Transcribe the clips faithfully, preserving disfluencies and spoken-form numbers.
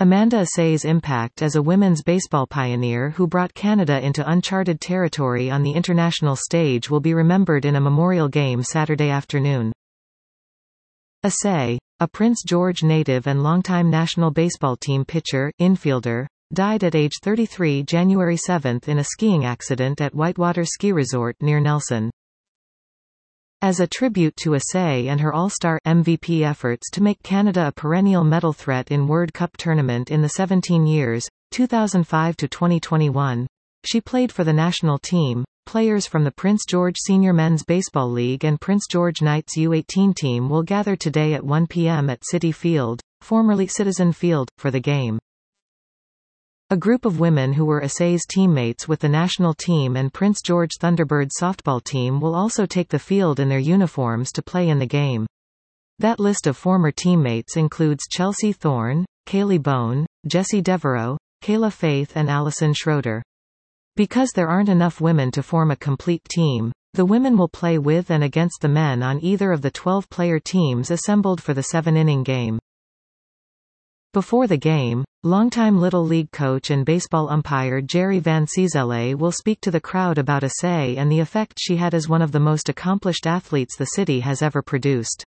Amanda Assay's impact as a women's baseball pioneer who brought Canada into uncharted territory on the international stage will be remembered in a memorial game Saturday afternoon. Assay, a Prince George native and longtime national baseball team pitcher, infielder, died at age thirty-three January seventh in a skiing accident at Whitewater Ski Resort near Nelson. As a tribute to Assay and her All-Star M V P efforts to make Canada a perennial medal threat in World Cup tournament in the seventeen years, two thousand five to twenty twenty-one, she played for the national team. Players from the Prince George Senior Men's Baseball League and Prince George Knights U eighteen team will gather today at one p m at Citi Field, formerly Citizen Field, for the game. A group of women who were Assay's teammates with the national team and Prince George Thunderbirds softball team will also take the field in their uniforms to play in the game. That list of former teammates includes Chelsea Thorne, Kaylee Bone, Jessie Devereaux, Kayla Faith and Allison Schroeder. Because there aren't enough women to form a complete team, the women will play with and against the men on either of the twelve-player teams assembled for the seven-inning game. Before the game, longtime Little League coach and baseball umpire Jerry Van Ciesele will speak to the crowd about Assay and the effect she had as one of the most accomplished athletes the city has ever produced.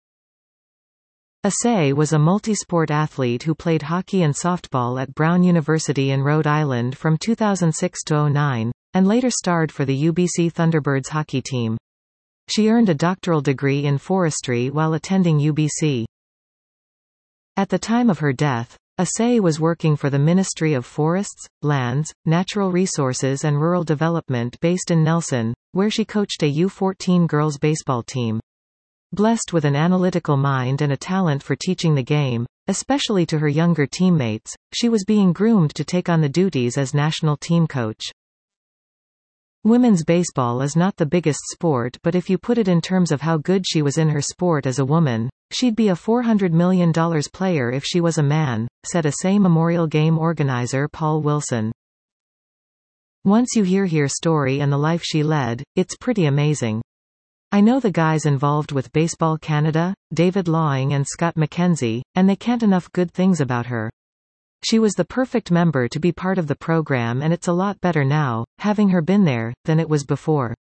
Assay was a multi-sport athlete who played hockey and softball at Brown University in Rhode Island from two thousand six to oh nine, and later starred for the U B C Thunderbirds hockey team. She earned a doctoral degree in forestry while attending U B C. At the time of her death, Assay was working for the Ministry of Forests, Lands, Natural Resources and Rural Development based in Nelson, where she coached a U fourteen girls baseball team. Blessed with an analytical mind and a talent for teaching the game, especially to her younger teammates, she was being groomed to take on the duties as national team coach. Women's baseball is not the biggest sport, but if you put it in terms of how good she was in her sport as a woman, she'd be a four hundred million dollars player if she was a man, said Assay Memorial Game organizer Paul Wilson. Once you hear her story and the life she led, it's pretty amazing. I know the guys involved with Baseball Canada, David Lawing and Scott McKenzie, and they can't enough good things about her. She was the perfect member to be part of the program and it's a lot better now, having her been there, than it was before.